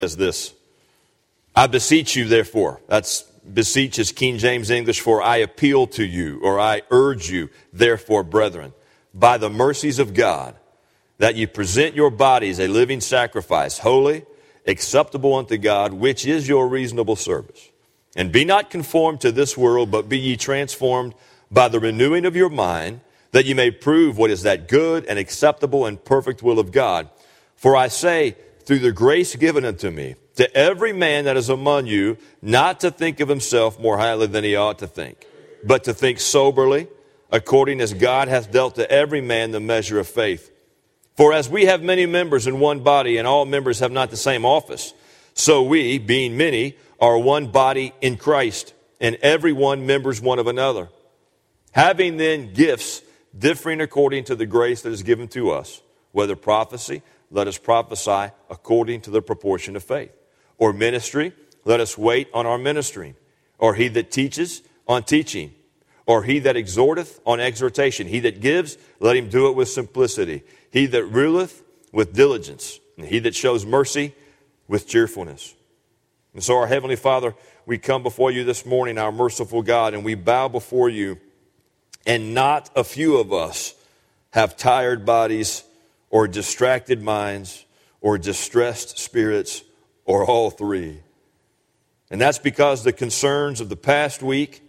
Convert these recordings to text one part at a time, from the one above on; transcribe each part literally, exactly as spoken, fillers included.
Says this, I beseech you, therefore. That's beseech is King James English for I appeal to you, or I urge you, therefore, brethren, by the mercies of God, that you present your bodies a living sacrifice, holy, acceptable unto God, which is your reasonable service. And be not conformed to this world, but be ye transformed by the renewing of your mind, that you may prove what is that good and acceptable and perfect will of God. For I say, through the grace given unto me, to every man that is among you, not to think of himself more highly than he ought to think, but to think soberly, according as God hath dealt to every man the measure of faith. For as we have many members in one body, and all members have not the same office, so we, being many, are one body in Christ, and every one members one of another. Having then gifts differing according to the grace that is given to us, whether prophecy, let us prophesy according to the proportion of faith. Or ministry, let us wait on our ministering. Or he that teaches, on teaching. Or he that exhorteth, on exhortation. He that gives, let him do it with simplicity. He that ruleth, with diligence. And he that shows mercy, with cheerfulness. And so our Heavenly Father, we come before you this morning, our merciful God, and we bow before you. And not a few of us have tired bodies, or distracted minds, or distressed spirits, or all three. And that's because the concerns of the past week,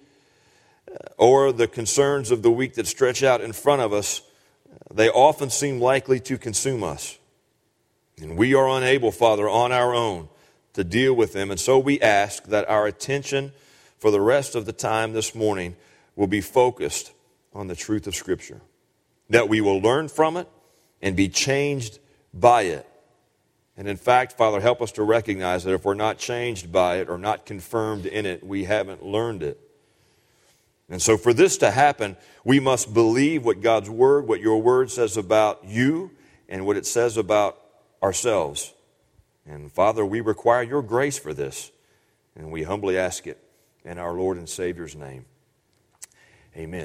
or the concerns of the week that stretch out in front of us, they often seem likely to consume us. And we are unable, Father, on our own to deal with them. And so we ask that our attention for the rest of the time this morning will be focused on the truth of Scripture. That we will learn from it and be changed by it. And in fact, Father, help us to recognize that if we're not changed by it or not confirmed in it, we haven't learned it. And so for this to happen, we must believe what God's Word, what your Word says about you, and what it says about ourselves. And Father, we require your grace for this, and we humbly ask it in our Lord and Savior's name. Amen.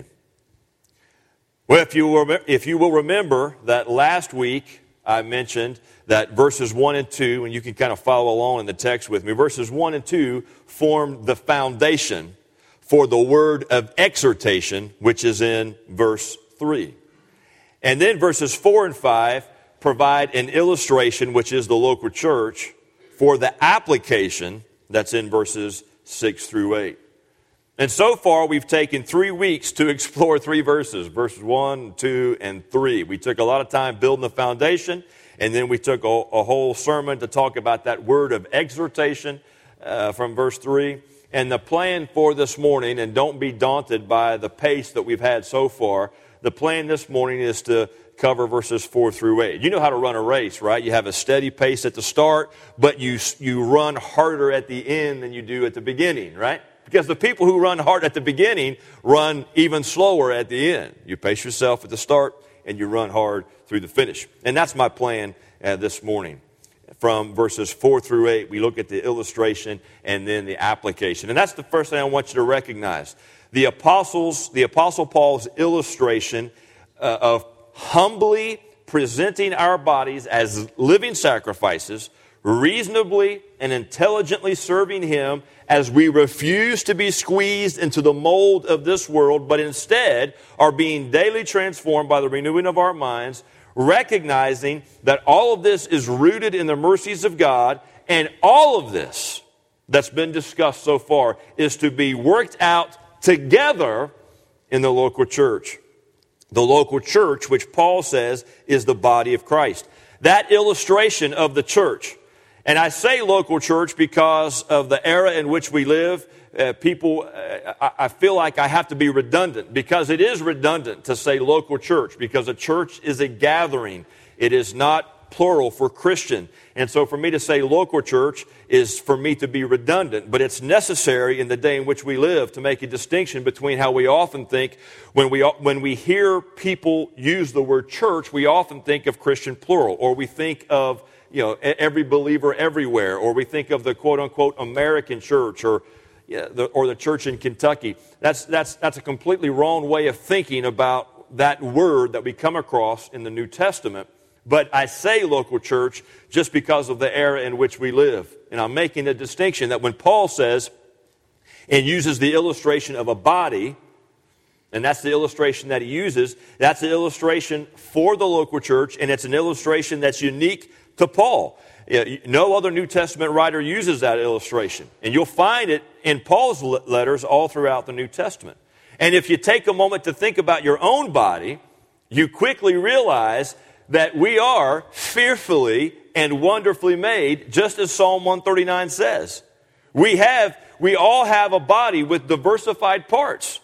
Well, if you will, if you will remember that last week I mentioned that verses one and two, and you can kind of follow along in the text with me, verses one and two form the foundation for the word of exhortation, which is in verse three. And then verses four and five provide an illustration, which is the local church, for the application that's in verses six through eight. And so far, we've taken three weeks to explore three verses, verses one, two, and three. We took a lot of time building the foundation, and then we took a, a whole sermon to talk about that word of exhortation uh, from verse three. And the plan for this morning, and don't be daunted by the pace that we've had so far, the plan this morning is to cover verses four through eight. You know how to run a race, right? You have a steady pace at the start, but you you run harder at the end than you do at the beginning, right? Because the people who run hard at the beginning run even slower at the end. You pace yourself at the start and you run hard through the finish. And that's my plan uh, this morning. From verses four through eight, we look at the illustration and then the application. And that's the first thing I want you to recognize. The apostles, the Apostle Paul's illustration uh, of humbly presenting our bodies as living sacrifices, reasonably and intelligently serving Him as we refuse to be squeezed into the mold of this world, but instead are being daily transformed by the renewing of our minds, recognizing that all of this is rooted in the mercies of God, and all of this that's been discussed so far is to be worked out together in the local church. The local church, which Paul says is the body of Christ. That illustration of the church. And I say local church because of the era in which we live. Uh, people, uh, I, I feel like I have to be redundant because it is redundant to say local church because a church is a gathering. It is not plural for Christian. And so for me to say local church is for me to be redundant, but it's necessary in the day in which we live to make a distinction between how we often think when we when we hear people use the word church, we often think of Christian plural, or we think of you know, every believer everywhere, or we think of the quote-unquote American church, or you know, the, or the church in Kentucky. That's that's that's a completely wrong way of thinking about that word that we come across in the New Testament. But I say local church just because of the era in which we live. And I'm making a distinction that when Paul says and uses the illustration of a body, and that's the illustration that he uses, that's an illustration for the local church, and it's an illustration that's unique to Paul. No other New Testament writer uses that illustration. And you'll find it in Paul's letters all throughout the New Testament. And if you take a moment to think about your own body, you quickly realize that we are fearfully and wonderfully made, just as Psalm one thirty-nine says. We have, we all have a body with diversified parts.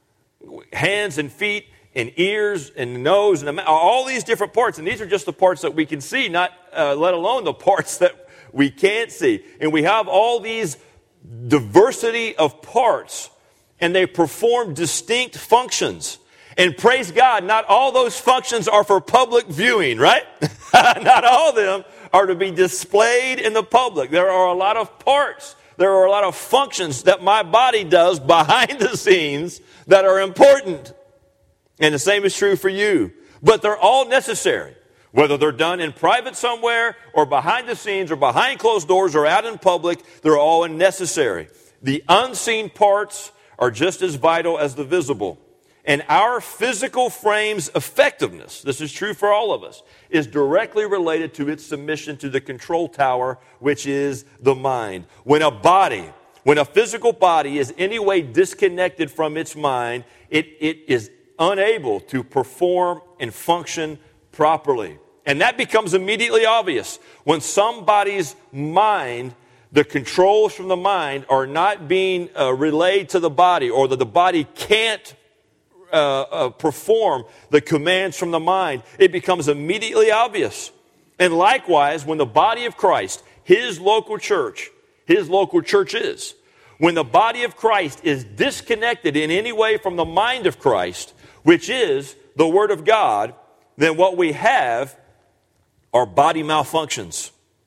Hands and feet and ears and nose and mouth, all these different parts. And these are just the parts that we can see, not uh, let alone the parts that we can't see. And we have all these diversity of parts, and they perform distinct functions. And praise God, not all those functions are for public viewing, right? Not all of them are to be displayed in the public. There are a lot of parts. There are a lot of functions that my body does behind the scenes that are important. And the same is true for you. But they're all necessary. Whether they're done in private somewhere or behind the scenes or behind closed doors or out in public, they're all necessary. The unseen parts are just as vital as the visible. And our physical frame's effectiveness, this is true for all of us, is directly related to its submission to the control tower, which is the mind. When a body, when a physical body is any way disconnected from its mind, it, it is unable to perform and function properly. And that becomes immediately obvious when somebody's mind, the controls from the mind, are not being uh, relayed to the body, or that the body can't Uh, uh, perform the commands from the mind. It becomes immediately obvious. And likewise, when the body of Christ, his local church, his local church is, when the body of Christ is disconnected in any way from the mind of Christ, which is the Word of God, then what we have are body malfunctions.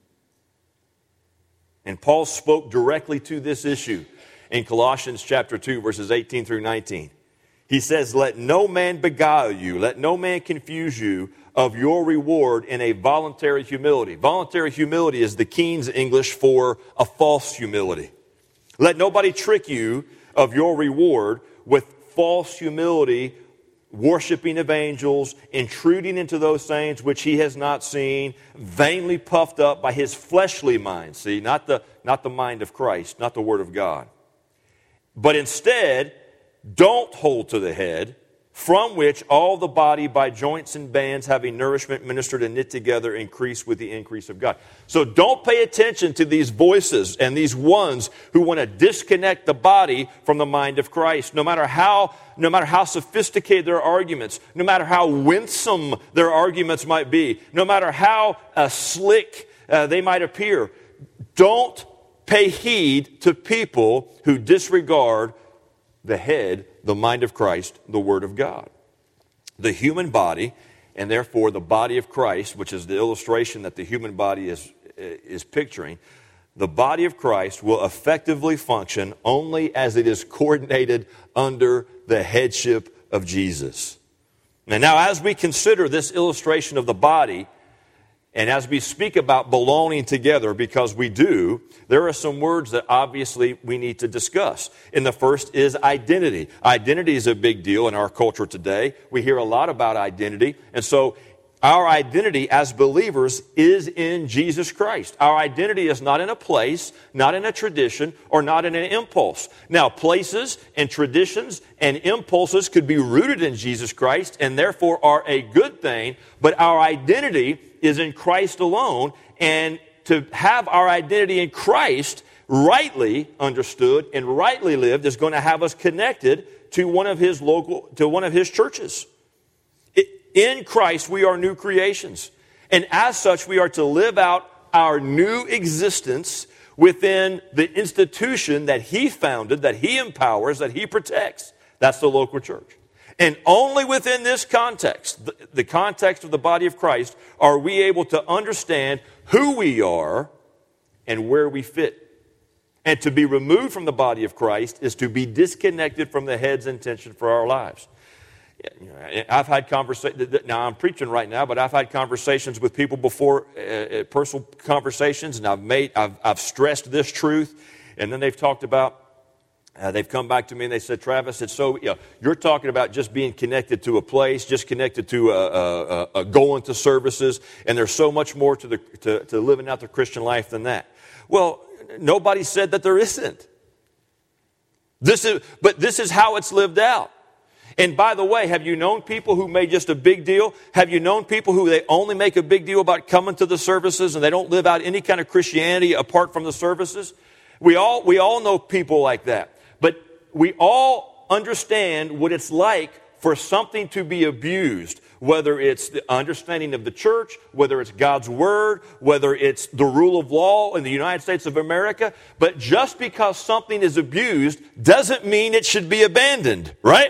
And Paul spoke directly to this issue in Colossians chapter two, verses eighteen through nineteen. He says, let no man beguile you, let no man confuse you of your reward in a voluntary humility. Voluntary humility is the King's English for a false humility. Let nobody trick you of your reward with false humility, worshiping of angels, intruding into those things which he has not seen, vainly puffed up by his fleshly mind. See, not the, not the mind of Christ, not the Word of God. But instead, don't hold to the head, from which all the body by joints and bands, having nourishment ministered and knit together, increase with the increase of God. So don't pay attention to these voices and these ones who want to disconnect the body from the mind of Christ. No matter how, no matter how sophisticated their arguments, no matter how winsome their arguments might be, no matter how uh, slick uh, they might appear, don't pay heed to people who disregard the head, the mind of Christ, the Word of God. The human body, and therefore the body of Christ, which is the illustration that the human body is, is picturing, the body of Christ will effectively function only as it is coordinated under the headship of Jesus. And now, as we consider this illustration of the body, and as we speak about belonging together, because we do, there are some words that obviously we need to discuss. And the first is identity. Identity is a big deal in our culture today. We hear a lot about identity. And so our identity as believers is in Jesus Christ. Our identity is not in a place, not in a tradition, or not in an impulse. Now, places and traditions and impulses could be rooted in Jesus Christ and therefore are a good thing, but our identity is in Christ alone, and to have our identity in Christ rightly understood and rightly lived is going to have us connected to one of his local, to one of his churches. In Christ, we are new creations. And as such, we are to live out our new existence within the institution that he founded, that he empowers, that he protects. That's the local church. And only within this context, the, the context of the body of Christ, are we able to understand who we are and where we fit. And to be removed from the body of Christ is to be disconnected from the head's intention for our lives. You know, I've had conversations, now I'm preaching right now, but I've had conversations with people before, uh, personal conversations, and I've made, I've, I've stressed this truth, and then they've talked about, uh, they've come back to me and they said, Travis, it's so, you know, you're talking about just being connected to a place, just connected to uh, uh, uh, going to services, and there's so much more to, the, to, to living out the Christian life than that. Well, nobody said that there isn't. This is, but this is how it's lived out. And by the way, have you known people who made just a big deal? Have you known people who they only make a big deal about coming to the services and they don't live out any kind of Christianity apart from the services? We all, we all know people like that. But we all understand what it's like for something to be abused, whether it's the understanding of the church, whether it's God's word, whether it's the rule of law in the United States of America. But just because something is abused doesn't mean it should be abandoned, right?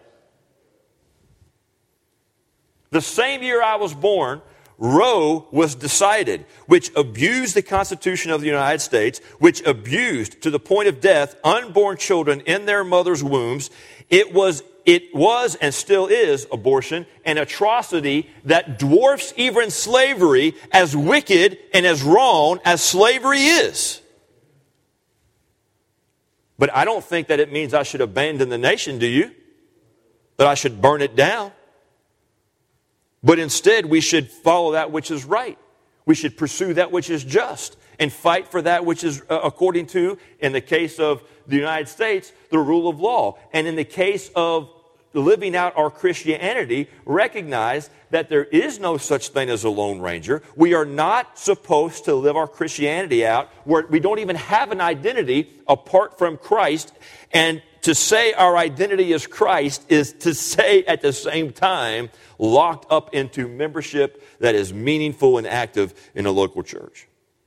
The same year I was born, Roe was decided, which abused the Constitution of the United States, which abused to the point of death unborn children in their mother's wombs. It was, it was and still is abortion, an atrocity that dwarfs even slavery, as wicked and as wrong as slavery is. But I don't think that it means I should abandon the nation, do you? That I should burn it down. But instead, we should follow that which is right. We should pursue that which is just and fight for that which is uh, according to, in the case of the United States, the rule of law. And in the case of living out our Christianity, recognize that there is no such thing as a Lone Ranger. We are not supposed to live our Christianity out where we don't even have an identity apart from Christ. And to say our identity is Christ is to say at the same time locked up into membership that is meaningful and active in a local church.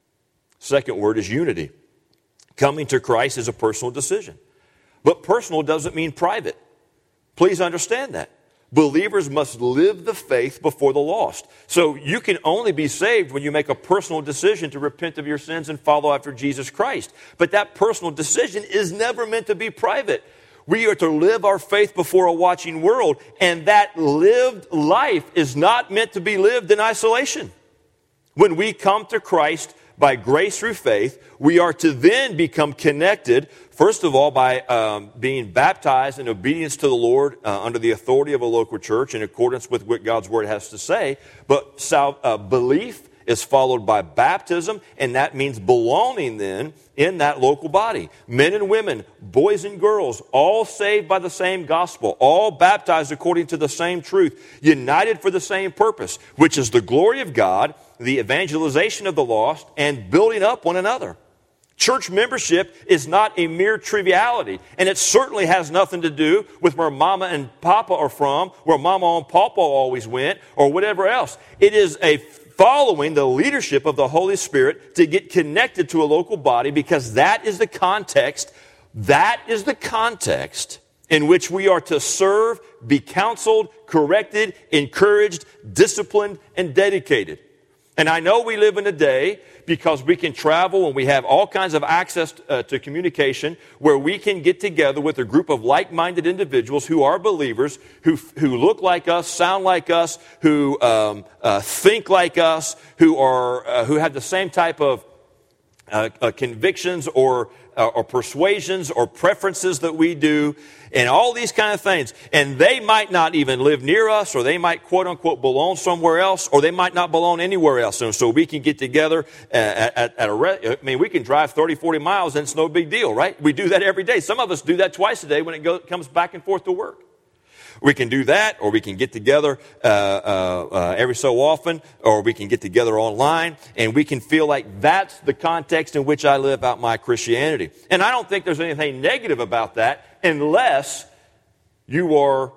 Second word is unity. Coming to Christ is a personal decision. But personal doesn't mean private. Please understand that. Believers must live the faith before the lost. So you can only be saved when you make a personal decision to repent of your sins and follow after Jesus Christ. But that personal decision is never meant to be private. We are to live our faith before a watching world, and that lived life is not meant to be lived in isolation. When we come to Christ by grace through faith, we are to then become connected, first of all, by um, being baptized in obedience to the Lord uh, under the authority of a local church in accordance with what God's Word has to say. But sal- uh, belief is followed by baptism, and that means belonging then in that local body. Men and women, boys and girls, all saved by the same gospel, all baptized according to the same truth, united for the same purpose, which is the glory of God, the evangelization of the lost, and building up one another. Church membership is not a mere triviality, and it certainly has nothing to do with where mama and papa are from, where mama and papa always went, or whatever else. It is a following the leadership of the Holy Spirit to get connected to a local body, because that is the context, that is the context in which we are to serve, be counseled, corrected, encouraged, disciplined, and dedicated. And I know we live in a day, because we can travel and we have all kinds of access uh, to communication, where we can get together with a group of like-minded individuals who are believers, who who look like us, sound like us, who um, uh, think like us, who are uh, who have the same type of uh, uh, convictions or uh, or persuasions or preferences that we do, and all these kind of things. And they might not even live near us, or they might quote-unquote belong somewhere else, or they might not belong anywhere else. And so we can get together at, at, at a, re- I mean, we can drive thirty, forty miles, and it's no big deal, right? We do that every day. Some of us do that twice a day when it goes, comes back and forth to work. We can do that, or we can get together uh, uh, uh, every so often, or we can get together online, and we can feel like that's the context in which I live out my Christianity. And I don't think there's anything negative about that, unless you are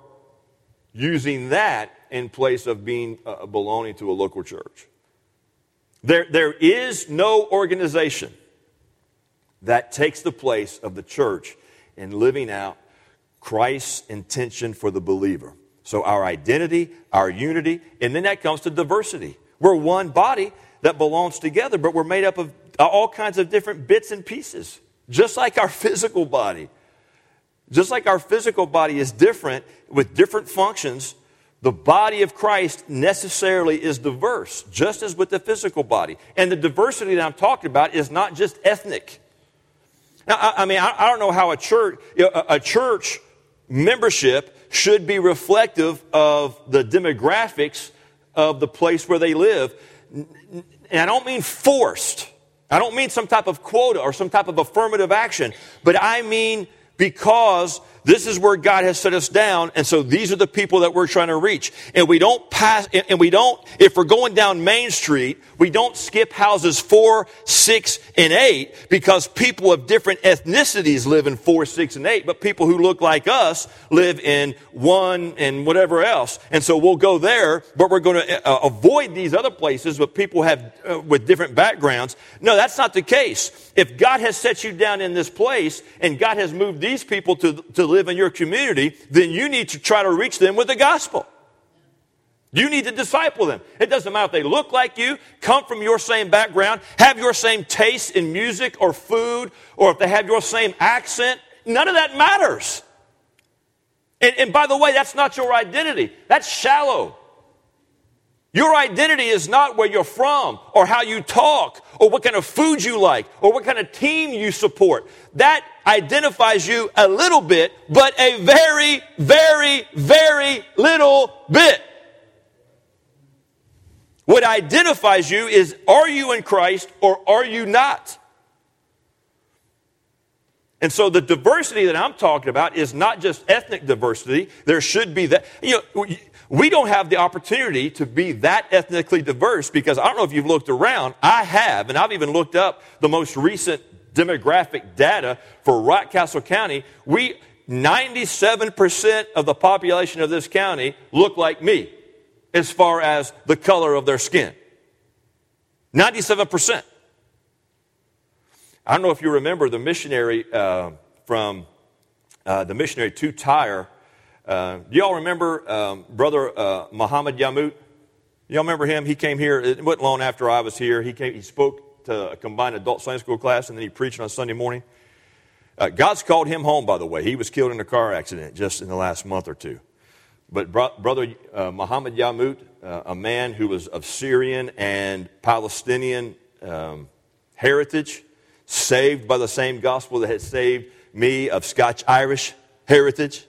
using that in place of being uh, belonging to a local church. There, there is no organization that takes the place of the church in living out Christ's intention for the believer. So our identity, our unity, and then that comes to diversity. We're one body that belongs together, but we're made up of all kinds of different bits and pieces, just like our physical body. Just like our physical body is different with different functions, the body of Christ necessarily is diverse, just as with the physical body. And the diversity that I'm talking about is not just ethnic. Now, I, I mean, I, I don't know how a church, a, a church membership should be reflective of the demographics of the place where they live. And I don't mean forced. I don't mean some type of quota or some type of affirmative action, but I mean because this is where God has set us down, and so these are the people that we're trying to reach. And we don't pass, and we don't, if we're going down Main Street, we don't skip houses four, six, and eight, because people of different ethnicities live in four, six, and eight, but people who look like us live in one and whatever else. And so we'll go there, but we're going to uh, avoid these other places, but people have uh, with different backgrounds. No, that's not the case. If God has set you down in this place, and God has moved these people to, to live in your community, then you need to try to reach them with the gospel. You need to disciple them. It doesn't matter if they look like you, come from your same background, have your same taste in music or food, or if they have your same accent. None of that matters. And, and by the way, that's not your identity. That's shallow. Your identity is not where you're from, or how you talk, or what kind of food you like, or what kind of team you support. That identifies you a little bit, but a very, very, very little bit. What identifies you is, are you in Christ or are you not? And so the diversity that I'm talking about is not just ethnic diversity. There should be that. You know, we don't have the opportunity to be that ethnically diverse, because I don't know if you've looked around. I have, and I've even looked up the most recent demographic data for Rockcastle County. We, ninety-seven percent of the population of this county look like me as far as the color of their skin. ninety-seven percent. I don't know if you remember the missionary uh, from uh, the missionary to Tyre. Uh, do y'all remember um, Brother uh, Muhammad Yamut? Y'all remember him? He came here. It wasn't long after I was here. He came. He spoke to a combined adult Sunday school class, and then he preached on Sunday morning. Uh, God's called him home, by the way. He was killed in a car accident just in the last month or two. But bro- Brother uh, Muhammad Yamut, uh, a man who was of Syrian and Palestinian um, heritage, saved by the same gospel that had saved me, of Scotch-Irish heritage,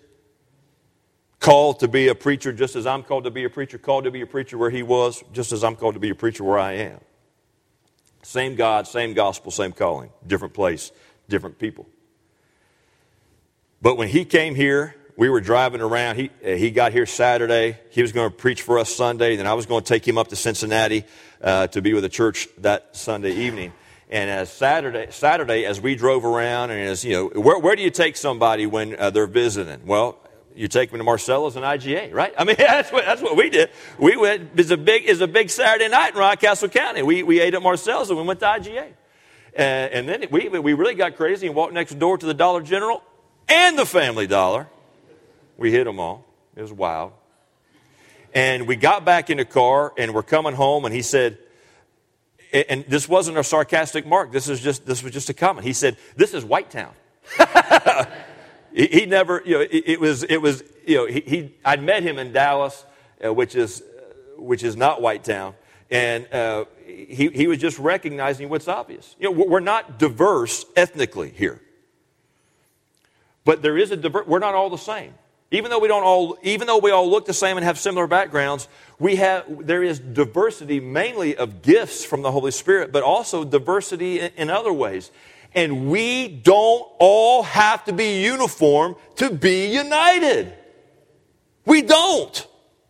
called to be a preacher just as I'm called to be a preacher, called to be a preacher where he was, just as I'm called to be a preacher where I am. Same God, same gospel, same calling, different place, different people. But when he came here, we were driving around. He, he got here Saturday. He was going to preach for us Sunday. Then I was going to take him up to Cincinnati uh, to be with the church that Sunday evening. And as Saturday, Saturday, as we drove around, and as you know, where, where do you take somebody when uh, they're visiting? Well, you take them to Marcella's and I G A, right? I mean, that's what that's what we did. We went. It's a big, it's a big Saturday night in Rockcastle County. We we ate at Marcella's and we went to I G A, uh, and then we we really got crazy and walked next door to the Dollar General and the Family Dollar. We hit them all. It was wild. And we got back in the car and we're coming home, and he said, and this wasn't a sarcastic mark. This is just this was just a comment. He said, "This is Whitetown." he, he never, you know, it, it was it was you know he, he I'd met him in Dallas, uh, which is uh, which is not Whitetown, and uh, he he was just recognizing what's obvious. You know, we're not diverse ethnically here, but there is a diver- We're not all the same. Even though we don't all, even though we all look the same and have similar backgrounds, we have there is diversity mainly of gifts from the Holy Spirit, but also diversity in, in other ways. And we don't all have to be uniform to be united. We don't.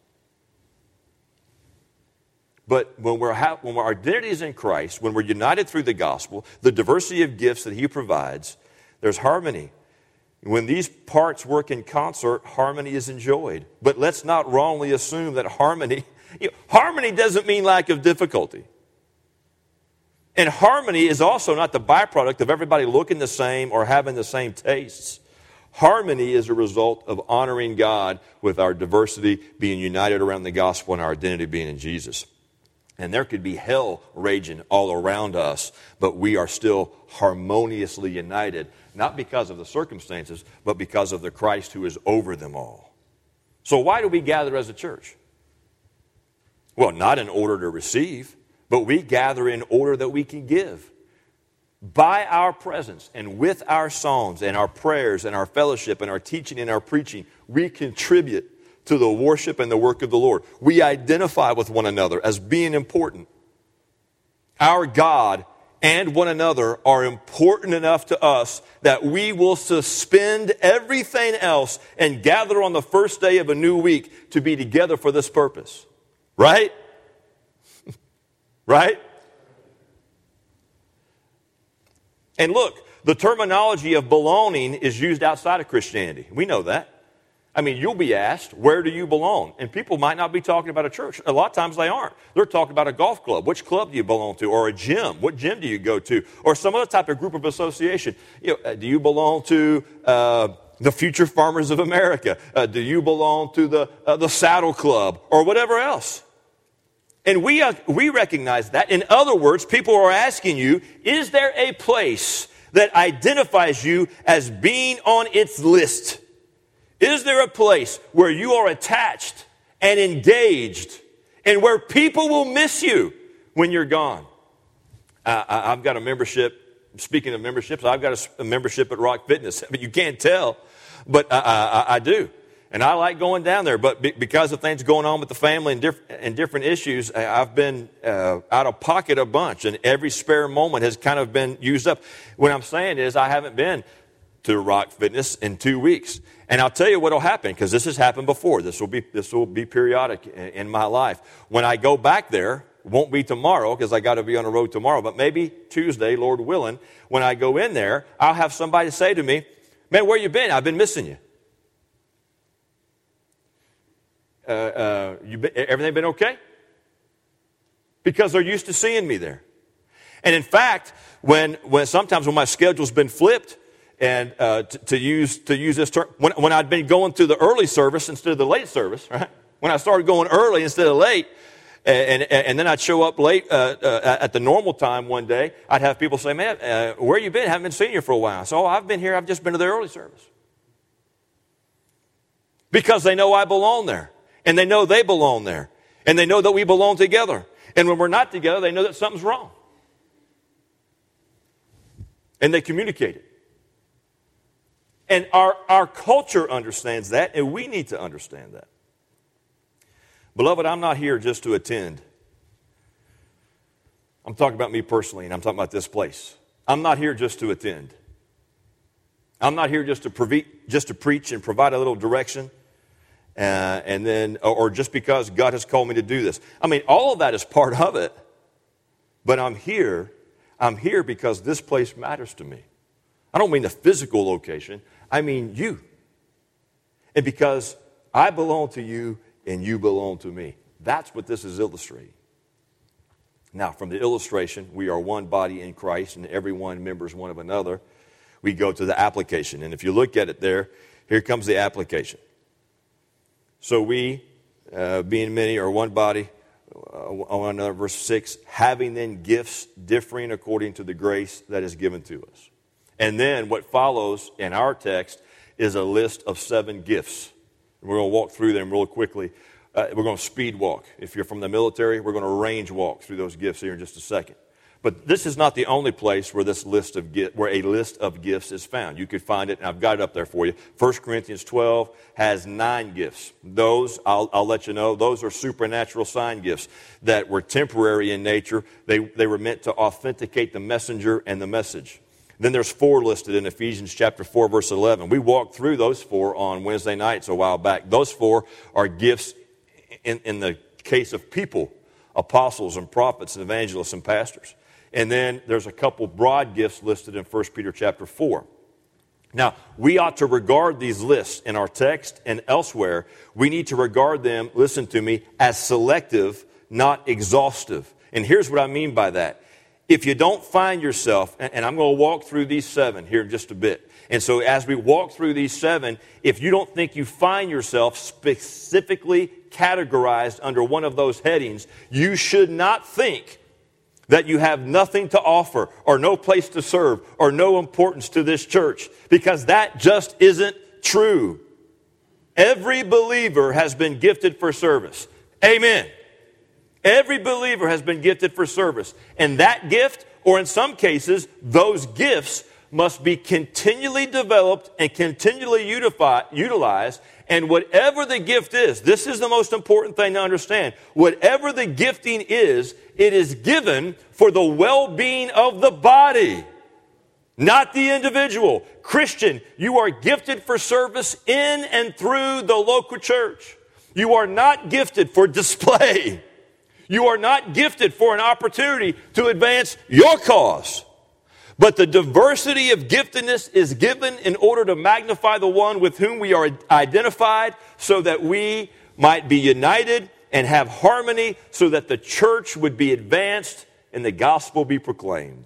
But when we're ha- when our identity is in Christ, when we're united through the gospel, the diversity of gifts that He provides, there's harmony. When these parts work in concert, harmony is enjoyed. But let's not wrongly assume that harmony, you know, harmony doesn't mean lack of difficulty. And harmony is also not the byproduct of everybody looking the same or having the same tastes. Harmony is a result of honoring God with our diversity being united around the gospel and our identity being in Jesus. And there could be hell raging all around us, but we are still harmoniously united, not because of the circumstances, but because of the Christ who is over them all. So why do we gather as a church? Well, not in order to receive, but we gather in order that we can give. By our presence and with our songs and our prayers and our fellowship and our teaching and our preaching, we contribute to the worship and the work of the Lord. We identify with one another as being important. Our God and one another are important enough to us that we will suspend everything else and gather on the first day of a new week to be together for this purpose. Right? Right? And look, the terminology of belonging is used outside of Christianity. We know that. I mean, you'll be asked, where do you belong? And people might not be talking about a church. A lot of times they aren't. They're talking about a golf club. Which club do you belong to? Or a gym. What gym do you go to? Or some other type of group of association. You know, do you belong to uh, the Future Farmers of America? Uh, do you belong to the, uh, the Saddle Club? Or whatever else? And we, uh, we recognize that. In other words, people are asking you, is there a place that identifies you as being on its list? Is there a place where you are attached and engaged and where people will miss you when you're gone? Uh, I've got a membership, speaking of memberships, I've got a, a membership at Rock Fitness. I mean, you can't tell, but I, I, I do. And I like going down there, but be, because of things going on with the family and, diff- and different issues, I've been uh, out of pocket a bunch, and every spare moment has kind of been used up. What I'm saying is I haven't been to Rock Fitness in two weeks. And I'll tell you what will happen, because this has happened before. This will be this will be periodic in, in my life. When I go back there, won't be tomorrow, because I got to be on the road tomorrow, but maybe Tuesday, Lord willing, when I go in there, I'll have somebody say to me, man, where you been? I've been missing you. Uh, uh, you been, everything been okay? Because they're used to seeing me there. And in fact, when when sometimes when my schedule's been flipped, and uh, to, to use to use this term, when, when I'd been going through the early service instead of the late service, right? When I started going early instead of late, and and, and then I'd show up late uh, uh, at the normal time one day, I'd have people say, man, uh, where you been? Haven't been seeing you for a while. So, oh, I've been here. I've just been to the early service. Because they know I belong there. And they know they belong there. And they know that we belong together. And when we're not together, they know that something's wrong. And they communicate it. And our, our culture understands that, and we need to understand that. Beloved, I'm not here just to attend. I'm talking about me personally, and I'm talking about this place. I'm not here just to attend. I'm not here just to, prove, just to preach and provide a little direction, uh, and then, or just because God has called me to do this. I mean, all of that is part of it, but I'm here. I'm here because this place matters to me. I don't mean the physical location. I mean you. And because I belong to you and you belong to me. That's what this is illustrating. Now, from the illustration, we are one body in Christ and every one members one of another. We go to the application. And if you look at it there, here comes the application. So we, uh, being many, are one body, uh, on another, verse six, having then gifts differing according to the grace that is given to us. And then what follows in our text is a list of seven gifts. We're going to walk through them real quickly. Uh, we're going to speed walk. If you're from the military, we're going to range walk through those gifts here in just a second. But this is not the only place where this list of where a list of gifts is found. You could find it, and I've got it up there for you. First Corinthians twelve has nine gifts. Those, I'll, I'll let you know, those are supernatural sign gifts that were temporary in nature. They, they were meant to authenticate the messenger and the message. Then there's four listed in Ephesians chapter four, verse eleven. We walked through those four on Wednesday nights a while back. Those four are gifts in, in the case of people, apostles and prophets and evangelists and pastors. And then there's a couple broad gifts listed in First Peter chapter four. Now, we ought to regard these lists in our text and elsewhere. We need to regard them, listen to me, as selective, not exhaustive. And here's what I mean by that. if you don't find yourself, and I'm going to walk through these seven here in just a bit. And so as we walk through these seven, if you don't think you find yourself specifically categorized under one of those headings, you should not think that you have nothing to offer or no place to serve or no importance to this church, because that just isn't true. Every believer has been gifted for service. Amen. Every believer has been gifted for service. And that gift, or in some cases, those gifts, must be continually developed and continually unified, utilized. And whatever the gift is, this is the most important thing to understand. Whatever the gifting is, it is given for the well-being of the body, not the individual. Christian, you are gifted for service in and through the local church. You are not gifted for display. You are not gifted for an opportunity to advance your cause. But the diversity of giftedness is given in order to magnify the one with whom we are identified, so that we might be united and have harmony, so that the church would be advanced and the gospel be proclaimed.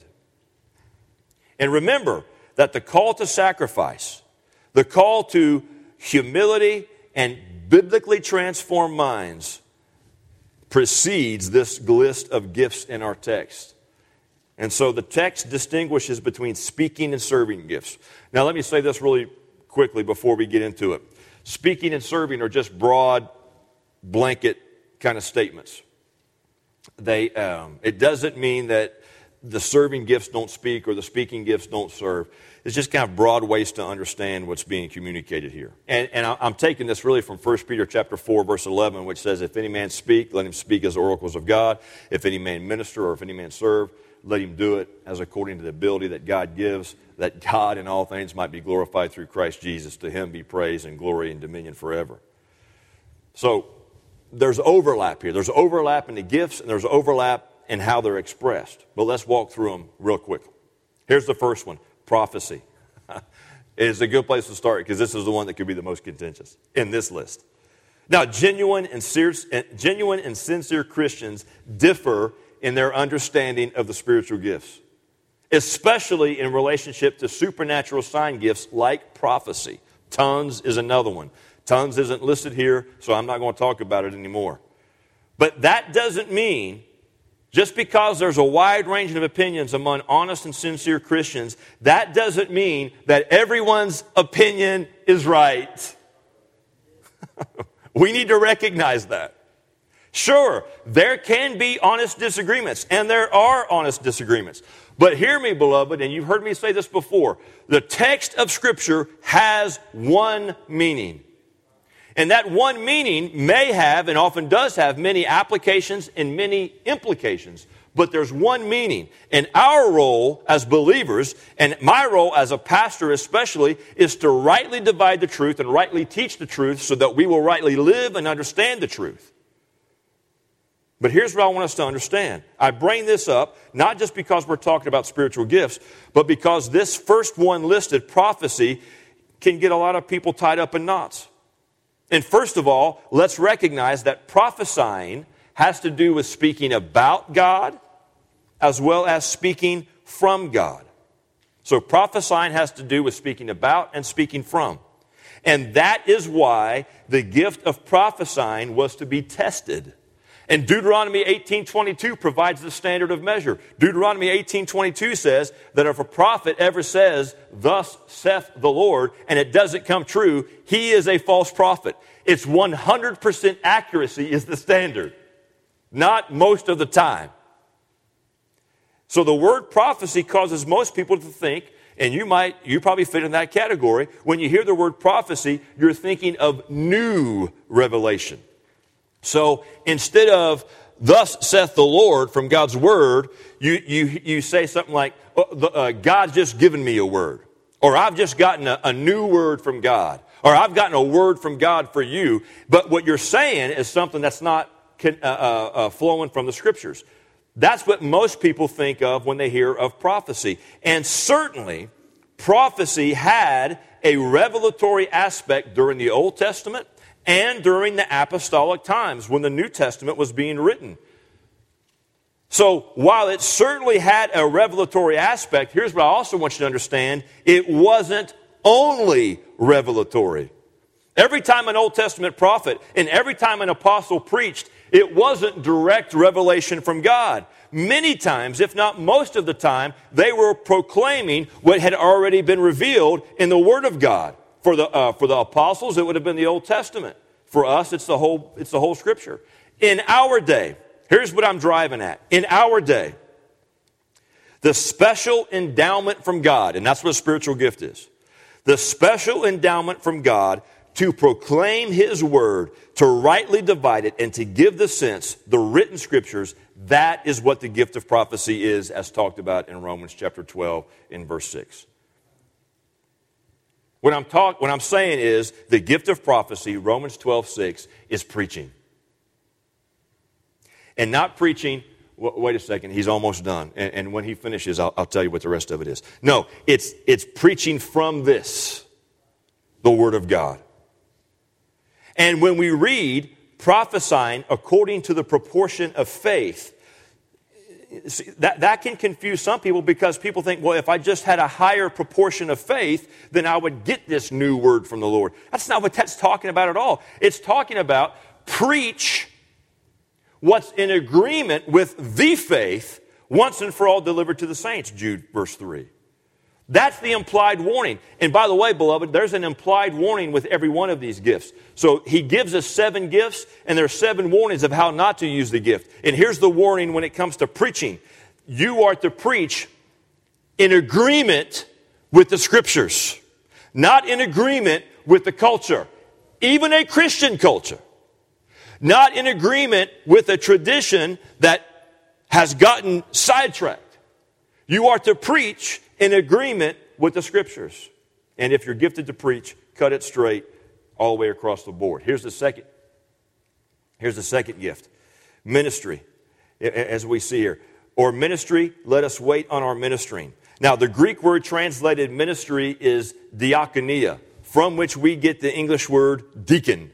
And remember that the call to sacrifice, the call to humility and biblically transformed minds precedes this list of gifts in our text. And so the text distinguishes between speaking and serving gifts. Now let me say this really quickly before we get into it. Speaking and serving are just broad, blanket kind of statements. They, um, it doesn't mean that the serving gifts don't speak or the speaking gifts don't serve. It's just kind of broad ways to understand what's being communicated here. And, and I'm taking this really from First Peter chapter four, verse eleven, which says, if any man speak, let him speak as oracles of God. If any man minister or if any man serve, let him do it as according to the ability that God gives, that God in all things might be glorified through Christ Jesus. To him be praise and glory and dominion forever. So there's overlap here. There's overlap in the gifts and there's overlap in how they're expressed. But let's walk through them real quick. Here's the first one, prophecy. It is a good place to start because this is the one that could be the most contentious in this list. Now, genuine and, ser- genuine and sincere Christians differ in their understanding of the spiritual gifts, especially in relationship to supernatural sign gifts like prophecy. Tongues is another one. Tongues isn't listed here, so I'm not going to talk about it anymore. But that doesn't mean, just because there's a wide range of opinions among honest and sincere Christians, that doesn't mean that everyone's opinion is right. We need to recognize that. Sure, there can be honest disagreements, and there are honest disagreements. But hear me, beloved, and you've heard me say this before, the text of Scripture has one meaning. And that one meaning may have, and often does have, many applications and many implications. But there's one meaning. And our role as believers, and my role as a pastor especially, is to rightly divide the truth and rightly teach the truth so that we will rightly live and understand the truth. But here's what I want us to understand. I bring this up not just because we're talking about spiritual gifts, but because this first one listed, prophecy, can get a lot of people tied up in knots. And first of all, let's recognize that prophesying has to do with speaking about God as well as speaking from God. So prophesying has to do with speaking about and speaking from. And that is why the gift of prophesying was to be tested. And Deuteronomy eighteen twenty-two provides the standard of measure. Deuteronomy eighteen twenty-two says that if a prophet ever says, "Thus saith the Lord," and it doesn't come true, he is a false prophet. It's one hundred percent accuracy is the standard, not most of the time. So the word prophecy causes most people to think, and you might, you probably fit in that category, when you hear the word prophecy, you're thinking of new revelation. So instead of, "Thus saith the Lord," from God's word, you, you, you say something like, oh, the, uh, "God's just given me a word." Or, "I've just gotten a, a new word from God." Or, "I've gotten a word from God for you." But what you're saying is something that's not uh, uh, uh, flowing from the Scriptures. That's what most people think of when they hear of prophecy. And certainly, prophecy had a revelatory aspect during the Old Testament and during the apostolic times when the New Testament was being written. So while it certainly had a revelatory aspect, here's what I also want you to understand. It wasn't only revelatory. Every time an Old Testament prophet and every time an apostle preached, it wasn't direct revelation from God. Many times, if not most of the time, they were proclaiming what had already been revealed in the Word of God. For the, uh, for the apostles, it would have been the Old Testament. For us, it's the whole, it's the whole Scripture. In our day, here's what I'm driving at. In our day, the special endowment from God, and that's what a spiritual gift is, the special endowment from God to proclaim His Word, to rightly divide it, and to give the sense, the written Scriptures, that is what the gift of prophecy is, as talked about in Romans chapter twelve in verse six. What I'm, talk, what I'm saying is the gift of prophecy, Romans twelve six, is preaching. And not preaching, w- wait a second, he's almost done. And, and when he finishes, I'll, I'll tell you what the rest of it is. No, it's, it's preaching from this, the Word of God. And when we read prophesying according to the proportion of faith, see, that, that can confuse some people because people think, well, if I just had a higher proportion of faith, then I would get this new word from the Lord. That's not what that's talking about at all. It's talking about preach what's in agreement with the faith once and for all delivered to the saints, Jude verse three. That's the implied warning. And by the way, beloved, there's an implied warning with every one of these gifts. So he gives us seven gifts, and there are seven warnings of how not to use the gift. And here's the warning when it comes to preaching. You are to preach in agreement with the Scriptures, not in agreement with the culture, even a Christian culture. Not in agreement with a tradition that has gotten sidetracked. You are to preach in agreement with the Scriptures. And if you're gifted to preach, cut it straight all the way across the board. Here's the second. Here's the second gift. Ministry, as we see here. Or ministry, let us wait on our ministering. Now, the Greek word translated ministry is diakonia, from which we get the English word deacon.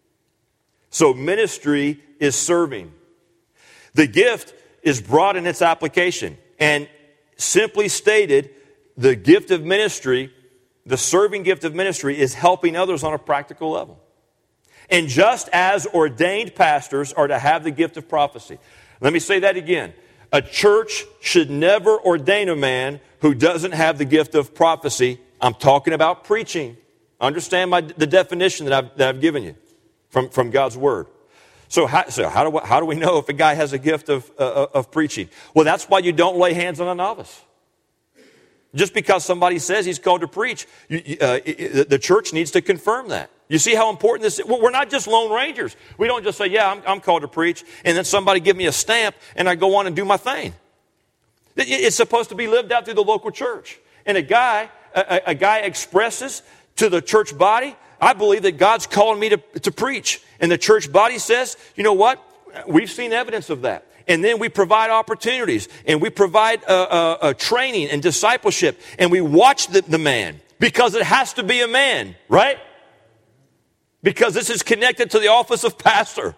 So ministry is serving. The gift is broad in its application. And simply stated, the gift of ministry, the serving gift of ministry, is helping others on a practical level. And just as ordained pastors are to have the gift of prophecy. Let me say that again. A church should never ordain a man who doesn't have the gift of prophecy. I'm talking about preaching. Understand my, the definition that I've, that I've given you from, from God's Word. So, how, so how, do, how do we know if a guy has a gift of, uh, of preaching? Well, that's why you don't lay hands on a novice. Just because somebody says he's called to preach, you, uh, the church needs to confirm that. You see how important this is? We're not just lone rangers. We don't just say, yeah, I'm, I'm called to preach, and then somebody give me a stamp, and I go on and do my thing. It's supposed to be lived out through the local church. And a guy, a, a guy expresses to the church body, I believe that God's calling me to, to preach. And the church body says, you know what? We've seen evidence of that. And then we provide opportunities, and we provide uh, uh, uh, training and discipleship, and we watch the, the man, because it has to be a man, right? Because this is connected to the office of pastor.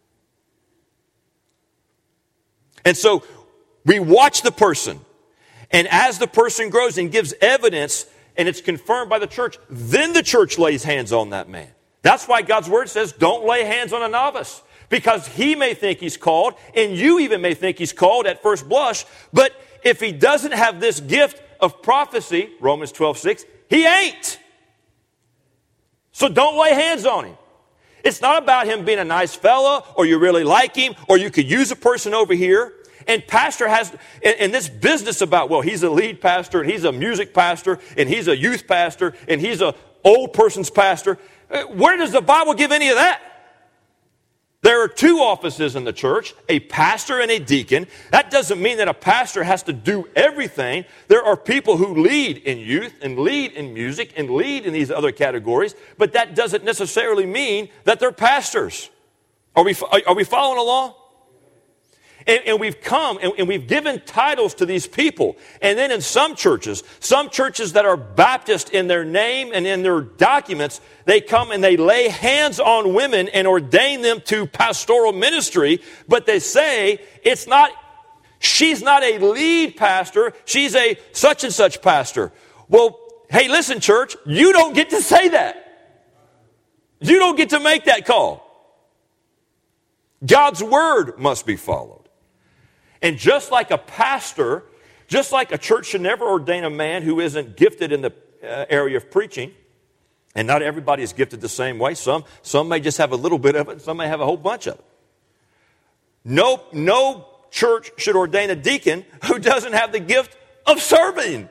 And so we watch the person, and as the person grows and gives evidence, and it's confirmed by the church, then the church lays hands on that man. That's why God's Word says, don't lay hands on a novice. Because he may think he's called, and you even may think he's called at first blush, but if he doesn't have this gift of prophecy, Romans twelve six, he ain't. So don't lay hands on him. It's not about him being a nice fella, or you really like him, or you could use a person over here. And pastor has, in this business about, well, he's a lead pastor, and he's a music pastor, and he's a youth pastor, and he's an old person's pastor. Where does the Bible give any of that? There are two offices in the church, a pastor and a deacon. That doesn't mean that a pastor has to do everything. There are people who lead in youth and lead in music and lead in these other categories, but that doesn't necessarily mean that they're pastors. Are we, are we following along? And, and we've come and, and we've given titles to these people. And then in some churches, some churches that are Baptist in their name and in their documents, they come and they lay hands on women and ordain them to pastoral ministry. But they say it's not, She's not a lead pastor. She's a such and such pastor. Well, hey, listen, church, you don't get to say that. You don't get to make that call. God's word must be followed. And just like a pastor, just like a church should never ordain a man who isn't gifted in the uh, area of preaching, and not everybody is gifted the same way. Some, some may just have a little bit of it, and some may have a whole bunch of it. No, no church should ordain a deacon who doesn't have the gift of serving.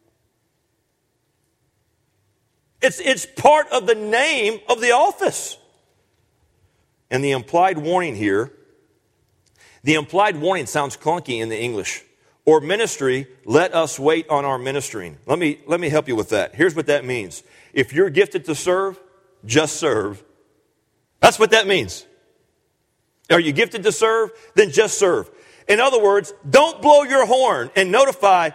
It's, it's part of the name of the office. And the implied warning here, the implied warning sounds clunky in the English. Or ministry, let us wait on our ministering. Let me, let me help you with that. Here's what that means. If you're gifted to serve, just serve. That's what that means. Are you gifted to serve? Then just serve. In other words, don't blow your horn and notify,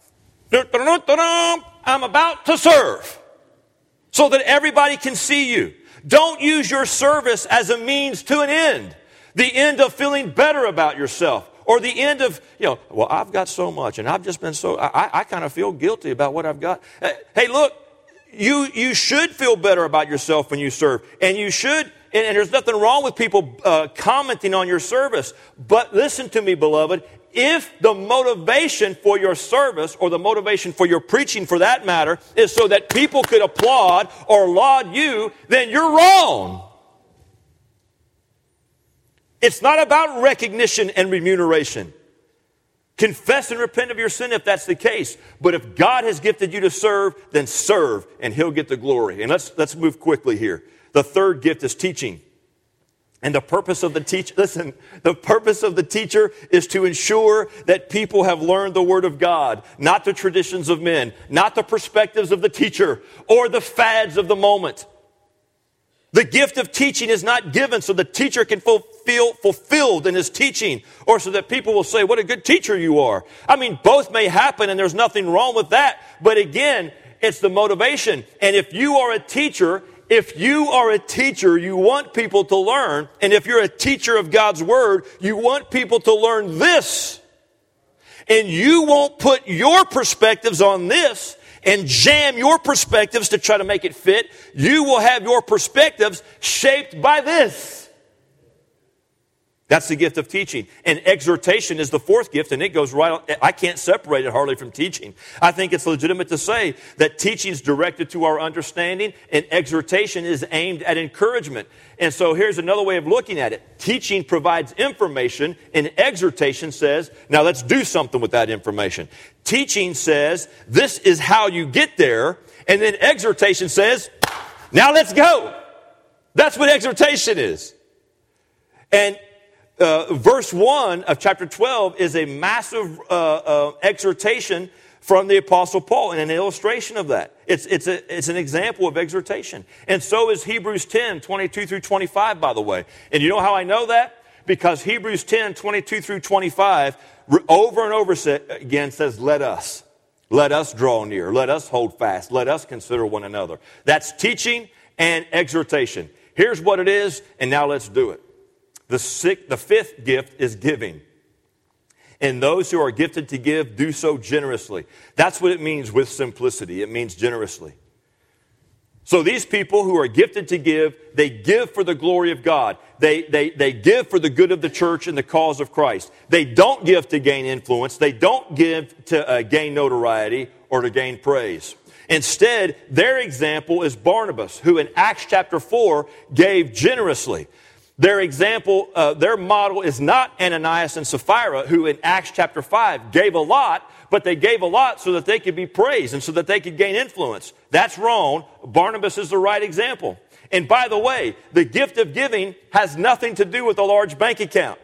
I'm about to serve, so that everybody can see you. Don't use your service as a means to an end. The end of feeling better about yourself. Or the end of, you know, well, I've got so much and I've just been so, I, I kind of feel guilty about what I've got. Hey, look, you, you should feel better about yourself when you serve. And you should, and, and there's nothing wrong with people uh, commenting on your service. But listen to me, beloved. If the motivation for your service, or the motivation for your preaching for that matter, is so that people could applaud or laud you, then you're wrong. It's not about recognition and remuneration. Confess and repent of your sin if that's the case. But if God has gifted you to serve, then serve, and He'll get the glory. And let's, let's move quickly here. The third gift is teaching. And the purpose of the teacher, listen, the purpose of the teacher is to ensure that people have learned the Word of God, not the traditions of men, not the perspectives of the teacher, or the fads of the moment. The gift of teaching is not given so the teacher can feel fulfilled in his teaching, or so that people will say, what a good teacher you are. I mean, both may happen, and there's nothing wrong with that. But again, it's the motivation. And if you are a teacher, If you are a teacher, you want people to learn. And if you're a teacher of God's Word, you want people to learn this. And you won't put your perspectives on this and jam your perspectives to try to make it fit. You will have your perspectives shaped by this. That's the gift of teaching. And exhortation is the fourth gift, and it goes right on. I can't separate it hardly from teaching. I think it's legitimate to say that teaching is directed to our understanding, and exhortation is aimed at encouragement. And so here's another way of looking at it. Teaching provides information, and exhortation says, now let's do something with that information. Teaching says, this is how you get there, and then exhortation says, now let's go. That's what exhortation is. And Uh, verse one of chapter twelve is a massive uh, uh, exhortation from the Apostle Paul, and an illustration of that. It's, it's, a, it's an example of exhortation. And so is Hebrews ten, twenty-two through twenty-five, by the way. And you know how I know that? Because Hebrews ten, twenty-two through twenty-five, over and over again says, let us. Let us draw near. Let us hold fast. Let us consider one another. That's teaching and exhortation. Here's what it is, and now let's do it. The, sixth, the fifth gift is giving. And those who are gifted to give, do so generously. That's what it means with simplicity. It means generously. So these people who are gifted to give, they give for the glory of God. They, they, they give for the good of the church and the cause of Christ. They don't give to gain influence. They don't give to uh, gain notoriety or to gain praise. Instead, their example is Barnabas, who in Acts chapter four gave generously. Their example, uh, their model is not Ananias and Sapphira, who in Acts chapter five gave a lot, but they gave a lot so that they could be praised and so that they could gain influence. That's wrong. Barnabas is the right example. And by the way, the gift of giving has nothing to do with a large bank account.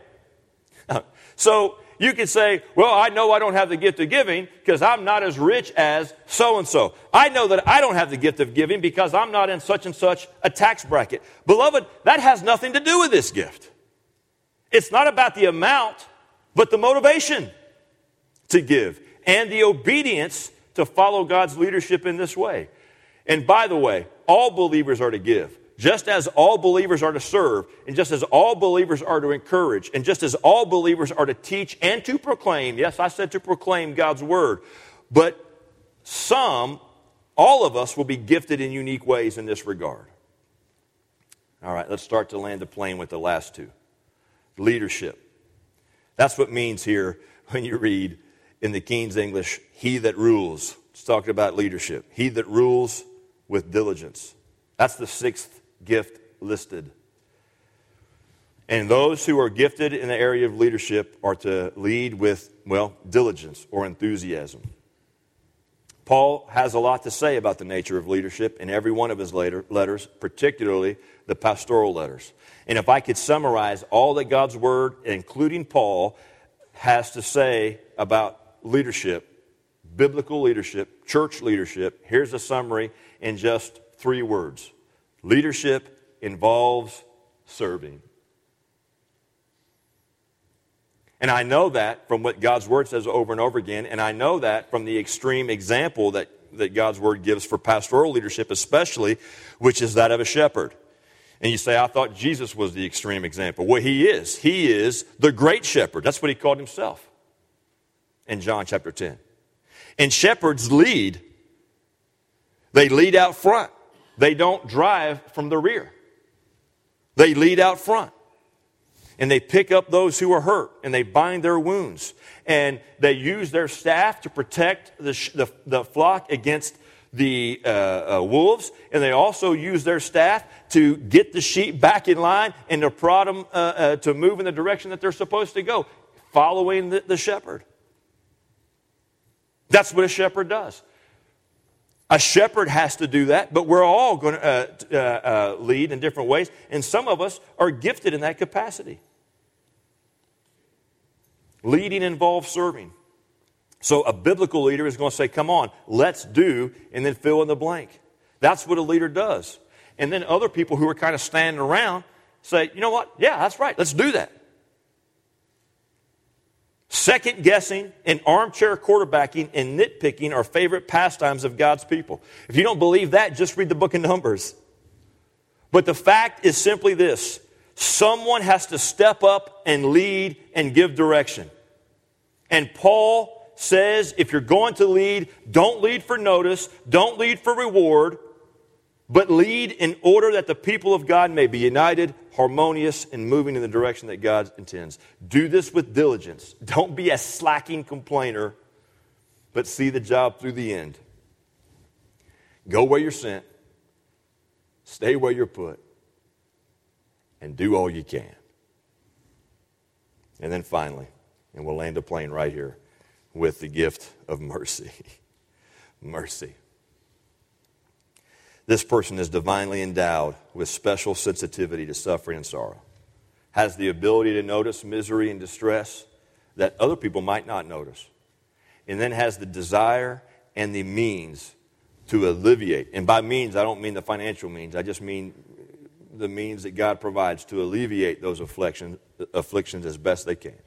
So you can say, well, I know I don't have the gift of giving because I'm not as rich as so-and-so. I know that I don't have the gift of giving because I'm not in such and such a tax bracket. Beloved, that has nothing to do with this gift. It's not about the amount, but the motivation to give and the obedience to follow God's leadership in this way. And by the way, all believers are to give. just as all believers are to serve, and just as all believers are to encourage, and just as all believers are to teach and to proclaim, yes, I said to proclaim God's word, but some, all of us will be gifted in unique ways in this regard. All right, let's start to land the plane with the last two. Leadership. That's what it means here when you read in the King's English, he that rules. It's talking about leadership. He that rules with diligence. That's the sixth gift listed. And those who are gifted in the area of leadership are to lead with, well, diligence or enthusiasm. Paul has a lot to say about the nature of leadership in every one of his letters, particularly the pastoral letters. And if I could summarize all that God's Word, including Paul, has to say about leadership, biblical leadership, church leadership, here's a summary in just three words. Leadership involves serving. And I know that from what God's Word says over and over again, and I know that from the extreme example that, that God's Word gives for pastoral leadership especially, which is that of a shepherd. And you say, I thought Jesus was the extreme example. Well, he is. He is the great shepherd. That's what he called himself in John chapter ten. And shepherds lead. They lead out front. They don't drive from the rear. They lead out front. And they pick up those who are hurt, and they bind their wounds. And they use their staff to protect the, the, the flock against the uh, uh, wolves. And they also use their staff to get the sheep back in line and to prod them uh, uh, to move in the direction that they're supposed to go, following the, the shepherd. That's what a shepherd does. A shepherd has to do that, but we're all going to uh, uh, uh, lead in different ways, and some of us are gifted in that capacity. Leading involves serving. So a biblical leader is going to say, come on, let's do, and then fill in the blank. That's what a leader does. And then other people who are kind of standing around say, you know what, yeah, that's right, let's do that. Second guessing and armchair quarterbacking and nitpicking are favorite pastimes of God's people. If you don't believe that, just read the book of Numbers. But the fact is simply this. Someone has to step up and lead and give direction. And Paul says, if you're going to lead, don't lead for notice, don't lead for reward, but lead in order that the people of God may be united, harmonious, and moving in the direction that God intends. Do this with diligence. Don't be a slacking complainer, but see the job through the end. Go where you're sent, stay where you're put, and do all you can. And then finally, and we'll land the plane right here, with the gift of mercy. Mercy. This person is divinely endowed with special sensitivity to suffering and sorrow, has the ability to notice misery and distress that other people might not notice, and then has the desire and the means to alleviate. And by means, I don't mean the financial means. I just mean the means that God provides to alleviate those afflictions, afflictions as best they can.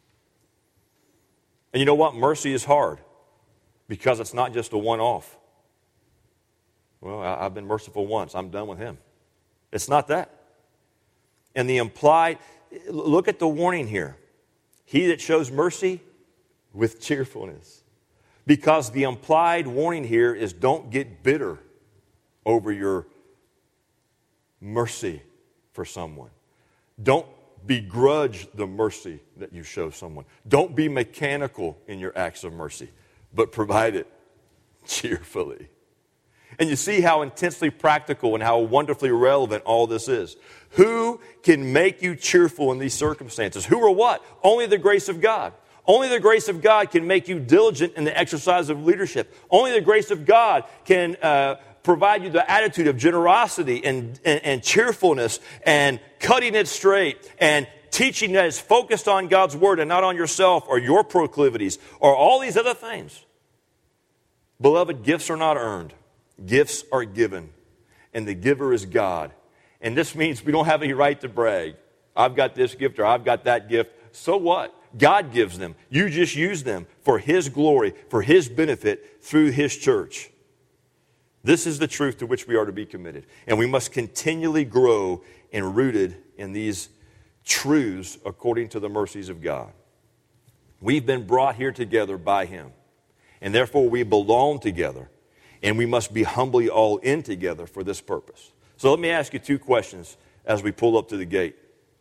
And you know what? Mercy is hard because it's not just a one-off. Well, I've been merciful once. I'm done with him. It's not that. And the implied, look at the warning here. He that shows mercy with cheerfulness. Because the implied warning here is don't get bitter over your mercy for someone. Don't begrudge the mercy that you show someone. Don't be mechanical in your acts of mercy, but provide it cheerfully. And you see how intensely practical and how wonderfully relevant all this is. Who can make you cheerful in these circumstances? Who or what? Only the grace of God. Only the grace of God can make you diligent in the exercise of leadership. Only the grace of God can uh, provide you the attitude of generosity and, and, and cheerfulness and cutting it straight and teaching that is focused on God's word and not on yourself or your proclivities or all these other things. Beloved, gifts are not earned. Gifts are given, and the giver is God. And this means we don't have any right to brag. I've got this gift or I've got that gift. So what? God gives them. You just use them for his glory, for his benefit through his church. This is the truth to which we are to be committed. And we must continually grow and rooted in these truths according to the mercies of God. We've been brought here together by Him. And therefore we belong together. And we must be humbly all in together for this purpose. So let me ask you two questions as we pull up to the gate.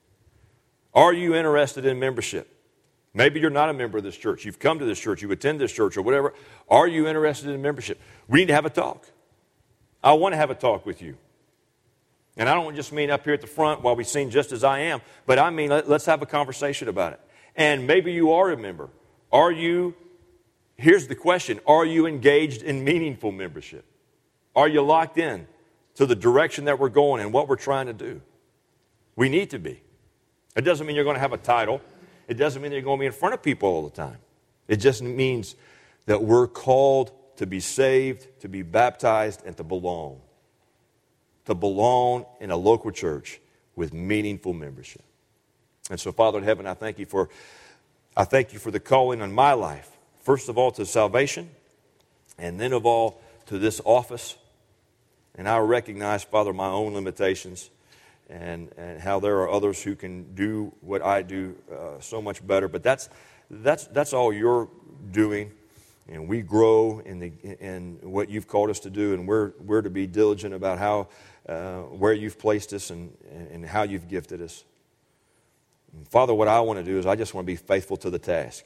Are you interested in membership? Maybe you're not a member of this church. You've come to this church. You attend this church or whatever. Are you interested in membership? We need to have a talk. I want to have a talk with you. And I don't just mean up here at the front while we sing Just As I Am, but I mean let, let's have a conversation about it. And maybe you are a member. Are you, here's the question, are you engaged in meaningful membership? Are you locked in to the direction that we're going and what we're trying to do? We need to be. It doesn't mean you're going to have a title. It doesn't mean you're going to be in front of people all the time. It just means that we're called to be saved, to be baptized, and to belong. To belong in a local church with meaningful membership. And so, Father in heaven, I thank you for, I thank you for the calling on my life. First of all, to salvation, and then of all to this office. And I recognize, Father, my own limitations and, and how there are others who can do what I do uh, so much better. But that's, that's, that's all you're doing. And we grow in, the, in what you've called us to do, and we're, we're to be diligent about how, uh, where you've placed us and, and how you've gifted us. And Father, what I want to do is I just want to be faithful to the task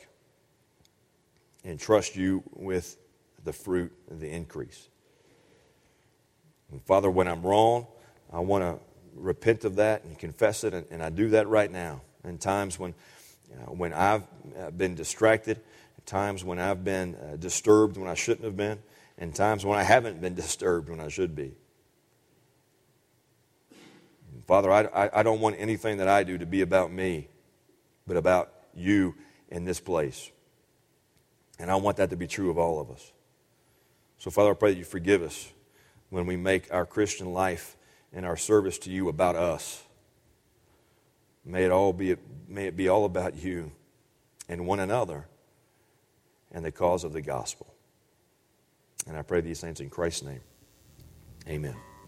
and trust you with the fruit and the increase. And Father, when I'm wrong, I want to repent of that and confess it, and, and I do that right now. In times when, uh, when I've been distracted, times when I've been uh, disturbed when I shouldn't have been, and times when I haven't been disturbed when I should be. And Father, I, I, I don't want anything that I do to be about me, but about you in this place. And I want that to be true of all of us. So Father, I pray that you forgive us when we make our Christian life and our service to you about us. May it all be, may it be all about you and one another and the cause of the gospel. And I pray these things in Christ's name. Amen.